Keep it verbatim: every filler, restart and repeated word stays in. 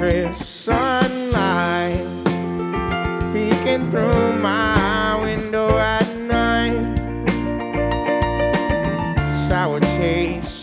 crisp sunlight peeking through my window at night. Sour taste